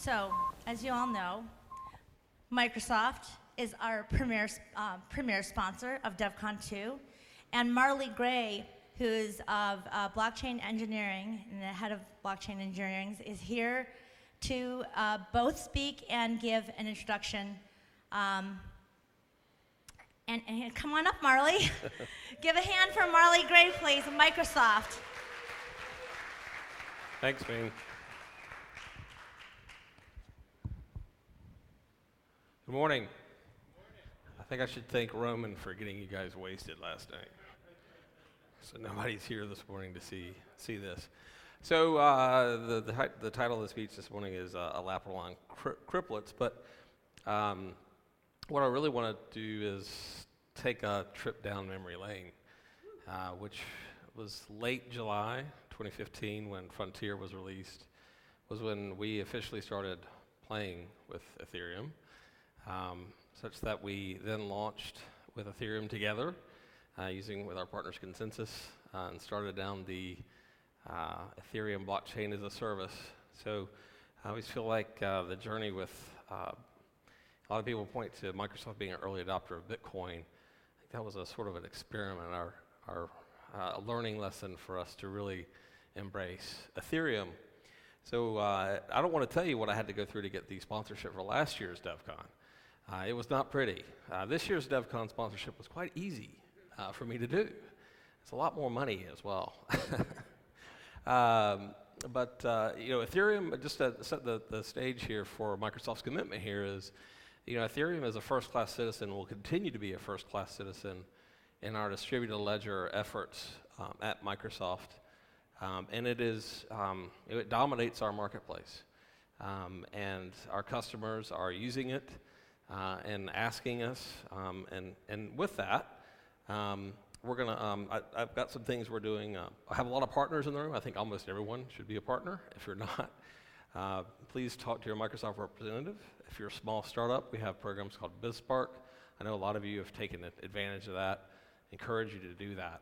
So, as you all know, Microsoft is our premier sponsor of DEF CON 2, and Marley Gray, who's of blockchain engineering and the head of blockchain engineering, is here to both speak and give an introduction. And come on up, Marley. Give a hand for Marley Gray, please, Microsoft. Thanks, Ming. Good morning. I think I should thank Roman for getting you guys wasted last night. So nobody's here this morning to see this. So the title of the speech this morning is a lap along Criplets, but what I really want to do is take a trip down memory lane, which was late July 2015 when Frontier was released, was when we officially started playing with Ethereum, such that we then launched with Ethereum together, using with our partners ConsenSys, and started down the Ethereum blockchain as a service. So I always feel like the journey with, a lot of people point to Microsoft being an early adopter of Bitcoin. I think that was a sort of an experiment, our learning lesson for us to really embrace Ethereum. So I don't want to tell you what I had to go through to get the sponsorship for last year's DEF CON. It was not pretty. This year's DEF CON sponsorship was quite easy for me to do. It's a lot more money as well. But Ethereum, just to set the stage here for Microsoft's commitment here is, Ethereum is a first-class citizen, will continue to be a first-class citizen in our distributed ledger efforts at Microsoft. And it dominates our marketplace. And our customers are using it and asking us. And with that, we're gonna. I've got some things we're doing. I have a lot of partners in the room. I think almost everyone should be a partner. If you're not, please talk to your Microsoft representative. If you're a small startup, we have programs called BizSpark. I know a lot of you have taken advantage of that. Encourage you to do that.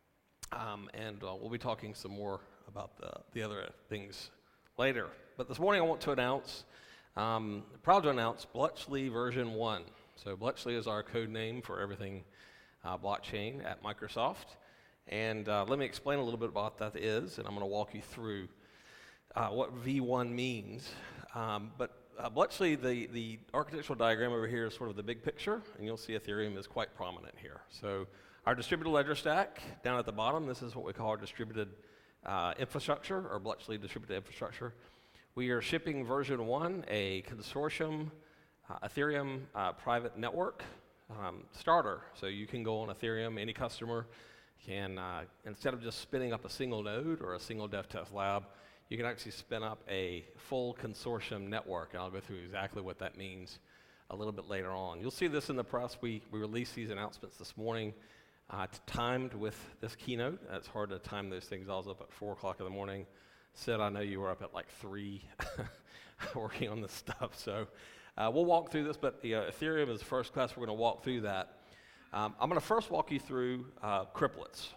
And we'll be talking some more about the other things later. But this morning I want to announce, proud to announce Bletchley version 1. So Bletchley is our code name for everything blockchain at Microsoft. And let me explain a little bit about what that is, and I'm going to walk you through what V1 means. But Bletchley, the architectural diagram over here is sort of the big picture, and you'll see Ethereum is quite prominent here. So our distributed ledger stack down at the bottom, this is what we call our distributed infrastructure, or Bletchley distributed infrastructure. We are shipping version 1, a consortium Ethereum private network starter. So you can go on Ethereum, any customer can, instead of just spinning up a single node or a single dev test lab, you can actually spin up a full consortium network, and I'll go through exactly what that means a little bit later on. You'll see this in the press. We released these announcements this morning. It's timed with this keynote. It's hard to time those things. I was up at 4 o'clock in the morning. Sid, I know you were up at like 3 working on this stuff. So we'll walk through this, but Ethereum is first class. We're going to walk through that. I'm going to first walk you through Criplets.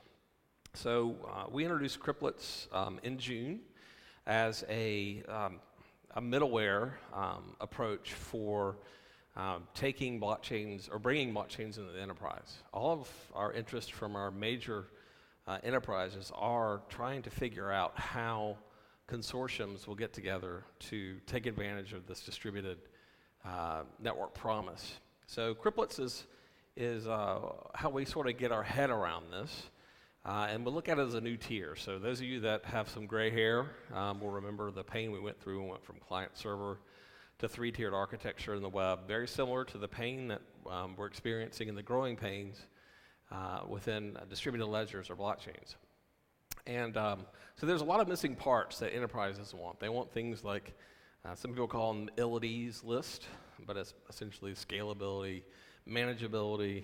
So we introduced Criplets in June as a middleware approach for taking blockchains or bringing blockchains into the enterprise. All of our interest from our major enterprises are trying to figure out how consortiums will get together to take advantage of this distributed network promise. So Criplets is how we sort of get our head around this. And we'll look at it as a new tier. So those of you that have some gray hair will remember the pain we went through. We went from client-server to 3-tiered architecture in the web, very similar to the pain that we're experiencing and the growing pains within distributed ledgers or blockchains. And so there's a lot of missing parts that enterprises want. They want things like, some people call them ILDs list, but it's essentially scalability, manageability,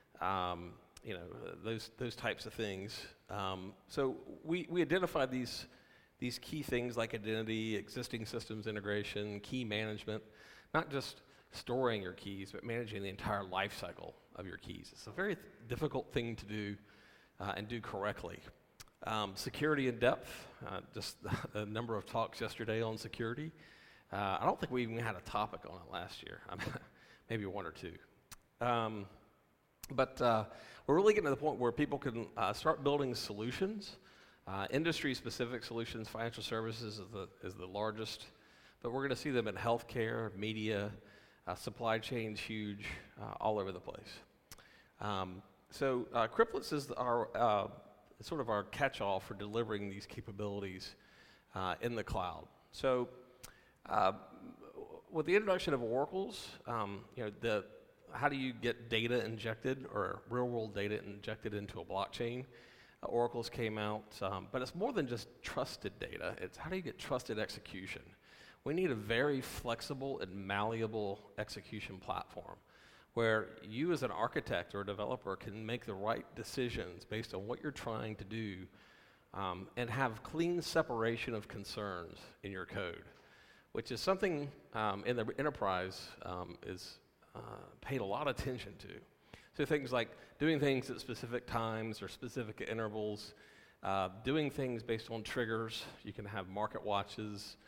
those types of things. So we identified these key things like identity, existing systems integration, key management, not just storing your keys, but managing the entire life cycle of your keys. It's a very difficult thing to do and do correctly. Security in depth, just a number of talks yesterday on security. I don't think we even had a topic on it last year, maybe one or two. But we're really getting to the point where people can start building solutions, industry-specific solutions. Financial services is the largest, but we're going to see them in healthcare, media, supply chain's huge, all over the place. So Criplets is our sort of our catch-all for delivering these capabilities in the cloud. So with the introduction of Oracles, how do you get data injected or real-world data injected into a blockchain? Oracles came out, but it's more than just trusted data. It's how do you get trusted execution? We need a very flexible and malleable execution platform where you as an architect or a developer can make the right decisions based on what you're trying to do and have clean separation of concerns in your code, which is something in the enterprise is paid a lot of attention to. So things like doing things at specific times or specific intervals, doing things based on triggers. You can have market watches.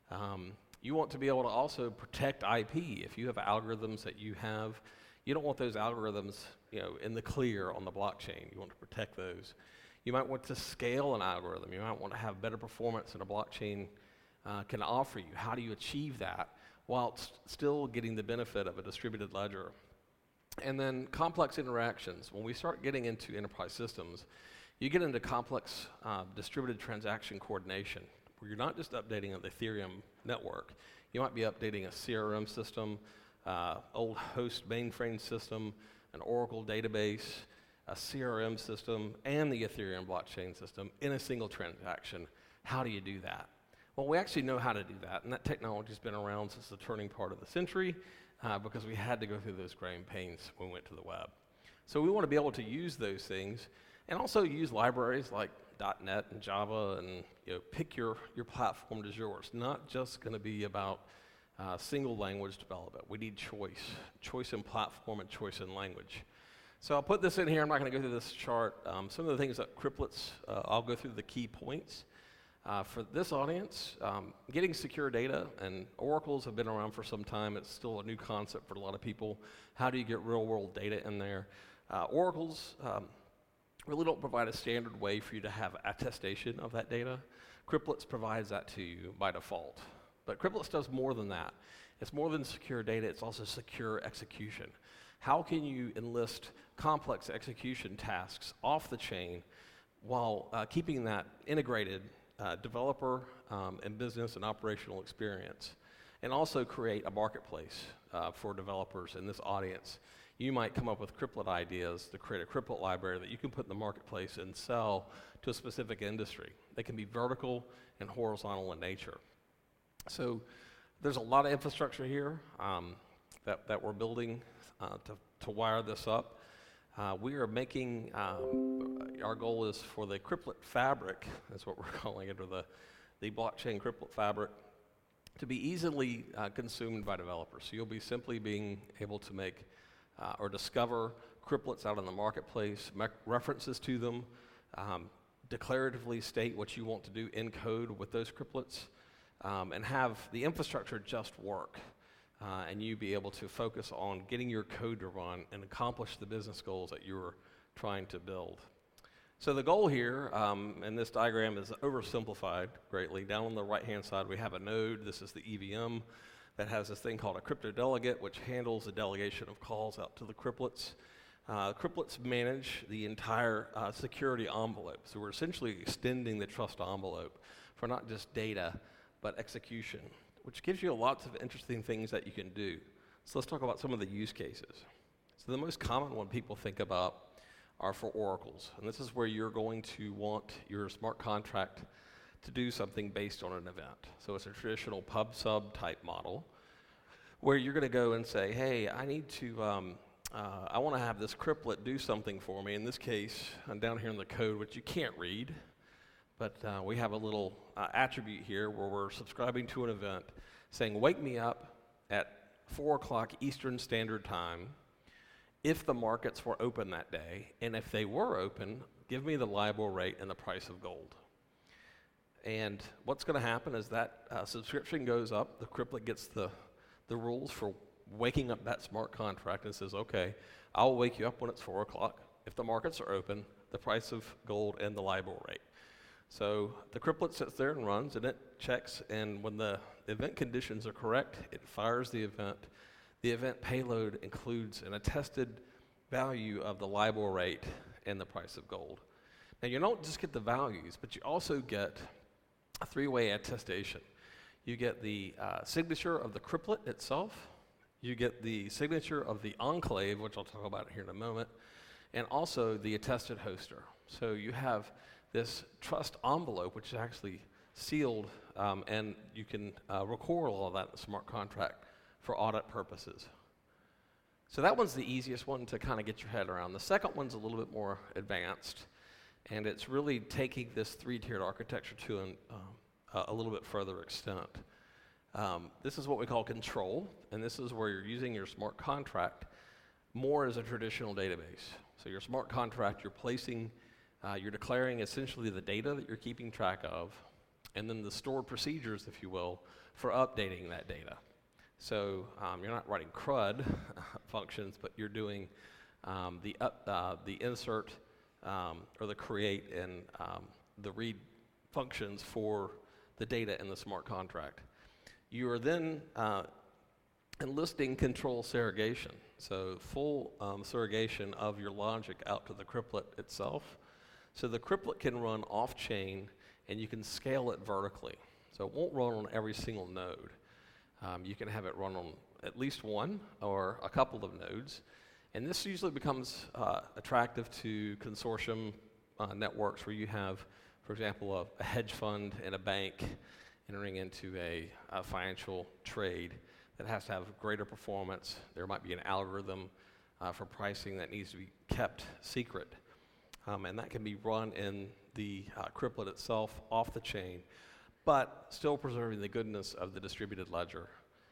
You want to be able to also protect IP. If you have algorithms that you don't want those algorithms, in the clear on the blockchain. You want to protect those. You might want to scale an algorithm. You might want to have better performance than a blockchain can offer you. How do you achieve that while still getting the benefit of a distributed ledger? And then complex interactions. When we start getting into enterprise systems, you get into complex distributed transaction coordination, where you're not just updating the Ethereum network. You might be updating a CRM system, old host mainframe system, an Oracle database, a CRM system, and the Ethereum blockchain system in a single transaction. How do you do that? Well, we actually know how to do that, and that technology's been around since the turning part of the century because we had to go through those growing pains when we went to the web. So we want to be able to use those things and also use libraries like .NET and Java and pick your platform as yours. Not just going to be about single language development. We need choice in platform and choice in language. So I'll put this in here. I'm not going to go through this chart. Some of the things that Criplets, I'll go through the key points. For this audience, getting secure data, and Oracles have been around for some time. It's still a new concept for a lot of people. How do you get real-world data in there? Oracles really don't provide a standard way for you to have attestation of that data. Criplets provides that to you by default. But Criplets does more than that. It's more than secure data, it's also secure execution. How can you enlist complex execution tasks off the chain while keeping that integrated developer and business and operational experience, and also create a marketplace for developers in this audience? You might come up with Criplet ideas to create a Criplet library that you can put in the marketplace and sell to a specific industry. They can be vertical and horizontal in nature. So there's a lot of infrastructure here that we're building to wire this up. We are making, our goal is for the Criplet fabric, that's what we're calling it, or the blockchain Criplet fabric, to be easily consumed by developers. So you'll be simply being able to make or discover Criplets out in the marketplace, references to them, declaratively state what you want to do in code with those Criplets, and have the infrastructure just work. And you be able to focus on getting your code to run and accomplish the business goals that you're trying to build. So the goal here, and this diagram is oversimplified greatly. Down on the right-hand side, we have a node. This is the EVM that has this thing called a crypto delegate, which handles the delegation of calls out to the Criplets. Criplets manage the entire security envelope. So we're essentially extending the trust envelope for not just data, but execution, which gives you lots of interesting things that you can do. So let's talk about some of the use cases. So the most common one people think about are for oracles. And this is where you're going to want your smart contract to do something based on an event. So it's a traditional pub-sub type model where you're going to go and say, hey, I need to, I want to have this Criplet do something for me. In this case, I'm down here in the code, which you can't read, but we have a little attribute here where we're subscribing to an event saying, wake me up at 4 o'clock Eastern Standard Time if the markets were open that day, and if they were open, give me the LIBOR rate and the price of gold. And what's going to happen is that subscription goes up, the Cryptlet gets the rules for waking up that smart contract and says, okay, I'll wake you up when it's 4 o'clock. If the markets are open, the price of gold and the LIBOR rate. So the Cryptlet sits there and runs, and it checks, and when the event conditions are correct, it fires the event. The event payload includes an attested value of the LIBOR rate and the price of gold. Now, you don't just get the values, but you also get a three-way attestation. You get the signature of the Cryptlet itself, you get the signature of the enclave, which I'll talk about here in a moment, and also the attested hoster. So you have this trust envelope, which is actually sealed, and you can record all of that in the smart contract for audit purposes. So that one's the easiest one to kind of get your head around. The second one's a little bit more advanced, and it's really taking this three-tiered architecture to a little bit further extent. This is what we call control, and this is where you're using your smart contract more as a traditional database. So your smart contract, you're declaring essentially the data that you're keeping track of, and then the stored procedures, if you will, for updating that data. So you're not writing CRUD functions, but you're doing the insert or the create and the read functions for the data in the smart contract. You are then enlisting control surrogation, so full surrogation of your logic out to the Cryptlet itself. So the Cryptlet can run off-chain, and you can scale it vertically. So it won't run on every single node. You can have it run on at least one or a couple of nodes. And this usually becomes attractive to consortium networks where you have, for example, a hedge fund and a bank entering into a financial trade that has to have greater performance. There might be an algorithm for pricing that needs to be kept secret. And that can be run in the Cryptlet itself off the chain, but still preserving the goodness of the distributed ledger.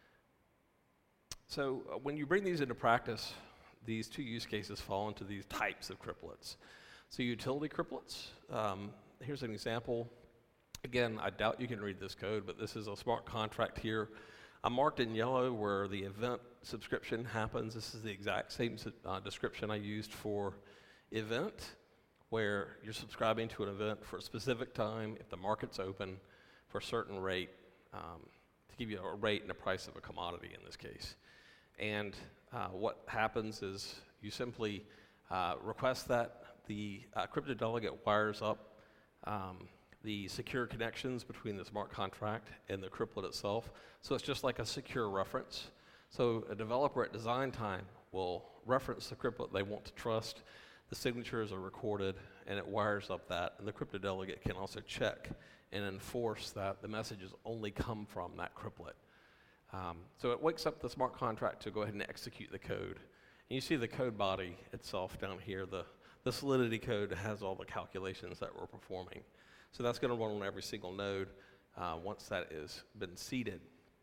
So when you bring these into practice, these two use cases fall into these types of Cryptlets. So utility Cryptlets, here's an example. Again, I doubt you can read this code, but this is a smart contract here. I'm marked in yellow where the event subscription happens. This is the exact same description I used for event, where you're subscribing to an event for a specific time, if the market's open, for a certain rate, to give you a rate and a price of a commodity in this case. And what happens is you simply request that the crypto delegate wires up the secure connections between the smart contract and the Cryptlet itself. So it's just like a secure reference. So a developer at design time will reference the Cryptlet they want to trust. The signatures are recorded, and it wires up that. And the crypto delegate can also check and enforce that the messages only come from that Cryptlet. So it wakes up the smart contract to go ahead and execute the code. And you see the code body itself down here. The Solidity code has all the calculations that we're performing. So that's going to run on every single node once that has been seeded.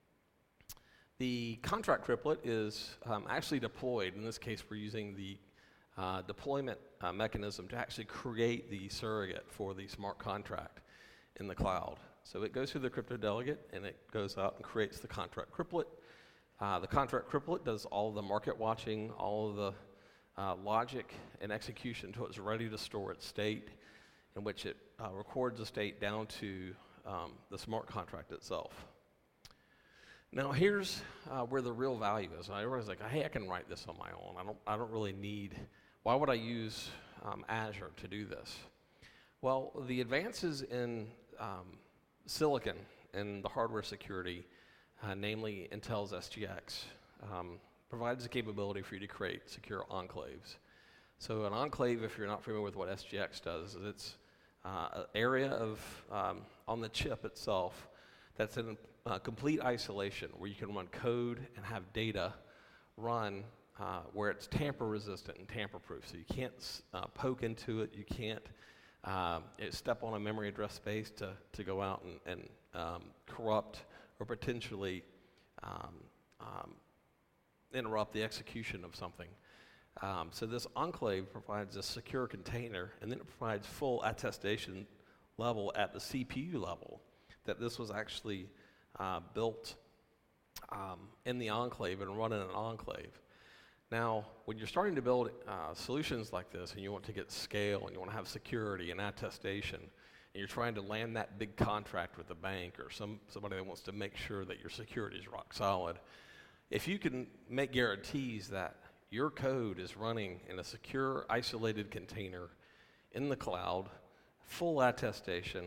The contract Cryptlet is actually deployed. In this case, we're using the deployment mechanism to actually create the surrogate for the smart contract in the cloud. So it goes through the crypto delegate, and it goes out and creates the contract Cryptlet. The contract Cryptlet does all of the market watching, all of the logic and execution until it's ready to store its state, in which it records the state down to the smart contract itself. Now here's where the real value is. I was like, hey, I can write this on my own. I don't really need. Why would I use Azure to do this? Well, the advances in silicon and the hardware security, namely Intel's SGX, provides the capability for you to create secure enclaves. So an enclave, if you're not familiar with what SGX does, is it's an area of on the chip itself that's in complete isolation, where you can run code and have data run where it's tamper resistant and tamper proof. So you can't poke into it, you can't step on a memory address space to go out and corrupt or potentially interrupt the execution of something. So this enclave provides a secure container, and then it provides full attestation level at the CPU level that this was actually built in the enclave and run in an enclave. Now, when you're starting to build solutions like this and you want to get scale and you want to have security and attestation, and you're trying to land that big contract with a bank or somebody that wants to make sure that your security is rock solid, if you can make guarantees that your code is running in a secure, isolated container in the cloud, full attestation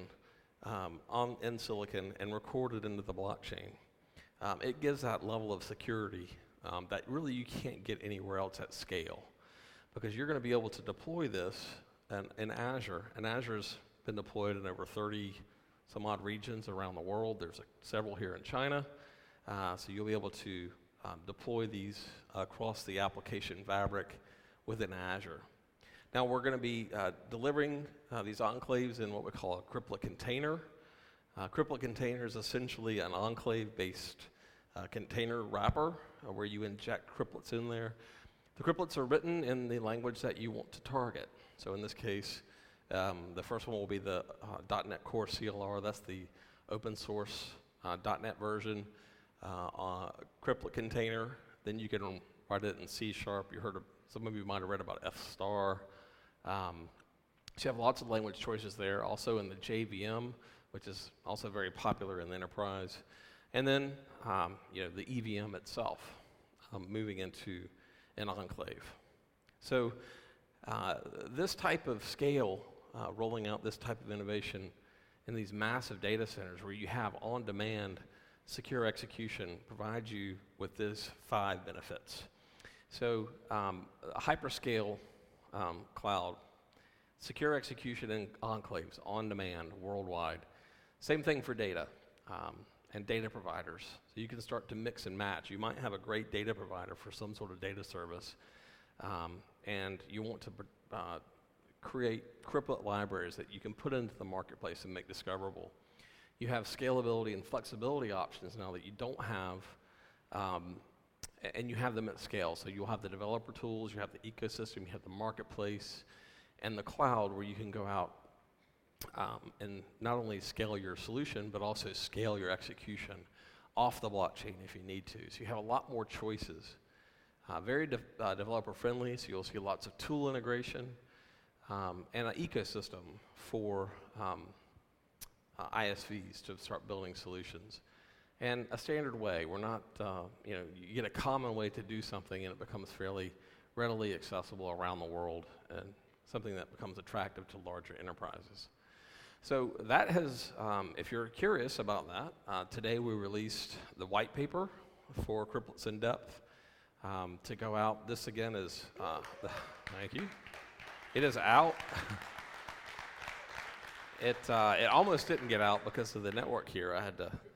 in silicon and recorded into the blockchain, it gives that level of security that really you can't get anywhere else at scale, because you're going to be able to deploy this in Azure, and Azure's been deployed in over 30 some odd regions around the world. There's several here in China, so you'll be able to deploy these across the application fabric within Azure. Now we're going to be delivering these enclaves in what we call a Cryptlet container. Cryptlet container is essentially an enclave-based container wrapper where you inject cryptlets in there. The cryptlets are written in the language that you want to target. So in this case, the first one will be the .NET Core CLR. That's the open source .NET version. Cryptlet container. Then you can write it in C#. Some of you might have read about F star. So you have lots of language choices there. Also in the JVM, which is also very popular in the enterprise. And then the EVM itself, moving into an enclave. So this type of scale, rolling out this type of innovation in these massive data centers where you have on-demand secure execution provides you with these 5 benefits. So a hyperscale cloud, secure execution in enclaves, on demand, worldwide. Same thing for data and data providers. So you can start to mix and match. You might have a great data provider for some sort of data service, and you want to create Cryptlet libraries that you can put into the marketplace and make discoverable. You have scalability and flexibility options now that you don't have, and you have them at scale. So you'll have the developer tools, you have the ecosystem, you have the marketplace, and the cloud where you can go out and not only scale your solution, but also scale your execution off the blockchain if you need to. So you have a lot more choices. Very developer friendly, so you'll see lots of tool integration, and an ecosystem for ISVs to start building solutions. And a standard way. We're not, you get a common way to do something and it becomes fairly readily accessible around the world and something that becomes attractive to larger enterprises. So that has, if you're curious about that, today we released the white paper for Cryptlets in Depth to go out. This again is, thank you. It is out. It almost didn't get out because of the network here. I had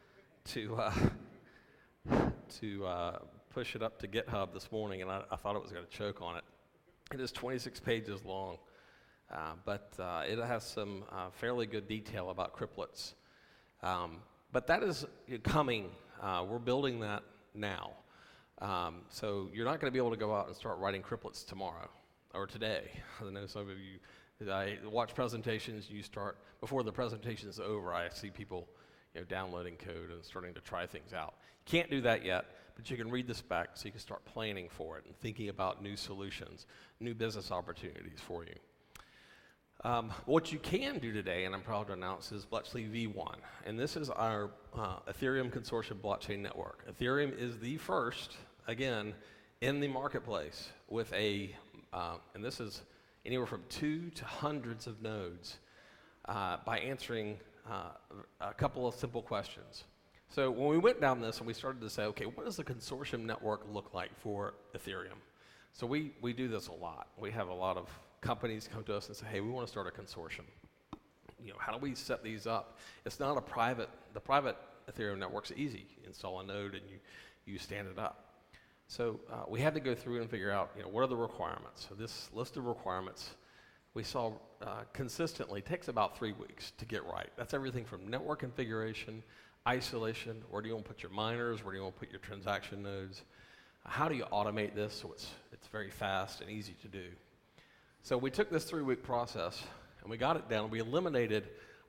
to push it up to GitHub this morning, and I thought it was going to choke on it. It is 26 pages long, but it has some fairly good detail about cryptlets. But that is coming. We're building that now. So you're not going to be able to go out and start writing cryptlets tomorrow or today. I know some of you, I watch presentations, you start, before the presentation is over, I see people downloading code and starting to try things out. You can't do that yet, but you can read the spec so you can start planning for it and thinking about new solutions, new business opportunities for you. What you can do today, and I'm proud to announce, is Bletchley V1. And this is our Ethereum Consortium blockchain network. Ethereum is the first, again, in the marketplace with and this is anywhere from 2 to hundreds of nodes by answering a couple of simple questions. So when we went down this and we started to say, okay, what does the consortium network look like for Ethereum? So we do this a lot. We have a lot of companies come to us and say, hey, we want to start a consortium. How do we set these up? It's not the private Ethereum network's easy. You install a node and you stand it up. So we had to go through and figure out, what are the requirements? So this list of requirements we saw consistently takes about 3 weeks to get right. That's everything from network configuration, isolation, where do you want to put your miners, where do you want to put your transaction nodes, how do you automate this so it's very fast and easy to do. So we took this 3-week process and we got it down. We eliminated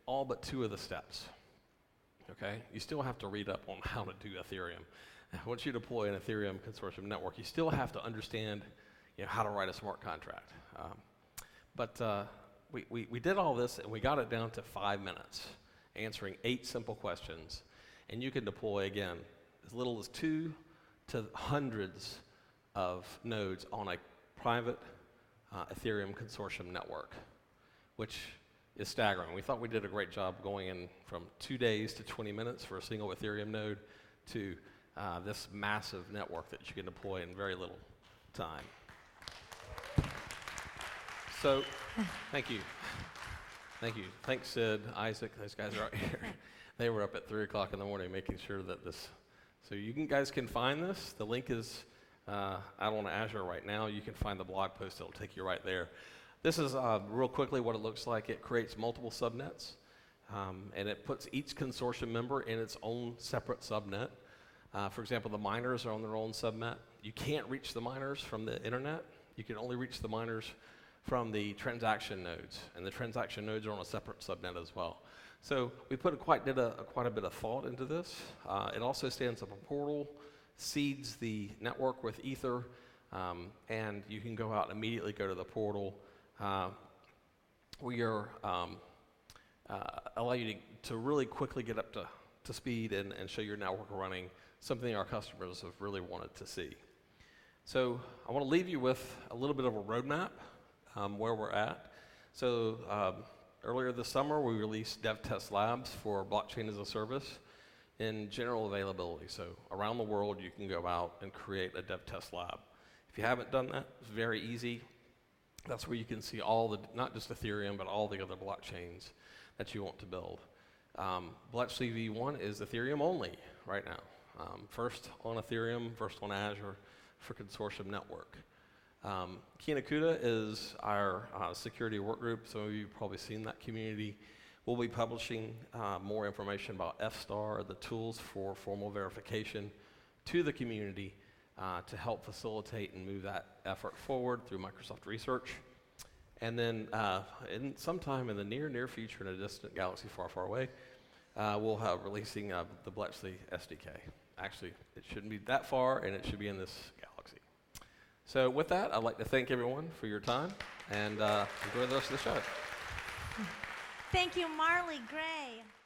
all but 2 of the steps. Okay? You still have to read up on how to do Ethereum. Once you deploy an Ethereum consortium network, you still have to understand, how to write a smart contract. But we did all this, and we got it down to 5 minutes, answering 8 simple questions. And you can deploy, again, as little as 2 to hundreds of nodes on a private Ethereum consortium network, which is staggering. We thought we did a great job going in from 2 days to 20 minutes for a single Ethereum node to this massive network that you can deploy in very little time. So, thank you. Thank you. Thanks, Sid, Isaac. Those guys are out here. They were up at 3 o'clock in the morning making sure that this. So guys can find this. The link is out on Azure right now. You can find the blog post. It'll take you right there. This is real quickly what it looks like. It creates multiple subnets, and it puts each consortium member in its own separate subnet. For example, the miners are on their own subnet. You can't reach the miners from the internet. You can only reach the miners from the transaction nodes, and the transaction nodes are on a separate subnet as well. So we put quite a bit of thought into this. It also stands up a portal, seeds the network with Ether, and you can go out and immediately go to the portal. We are allow you to really quickly get up to speed and show your network running, something our customers have really wanted to see. So I want to leave you with a little bit of a roadmap where we're at. So earlier this summer, we released DevTest Labs for Blockchain as a Service in general availability. So around the world, you can go out and create a DevTest Lab. If you haven't done that, it's very easy. That's where you can see all the, not just Ethereum, but all the other blockchains that you want to build. BletchC v1 is Ethereum only right now. First on Ethereum, first on Azure for consortium network. Kinakuda is our security work group. Some of you have probably seen that community. We'll be publishing more information about F-Star, the tools for formal verification, to the community to help facilitate and move that effort forward through Microsoft Research. And then sometime in the near future, in a distant galaxy far, far away, we'll have releasing the BletchC SDK. Actually, it shouldn't be that far, and it should be in this galaxy. So with that, I'd like to thank everyone for your time, and enjoy the rest of the show. Thank you, Marley Gray.